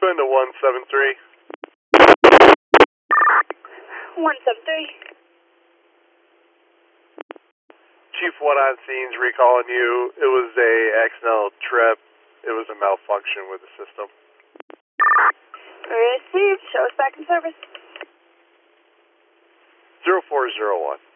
Going to 173. 173. Chief 1 on scene's recalling you. It was a accidental trip. It was a malfunction with the system. Received. Show us back in service. 0401.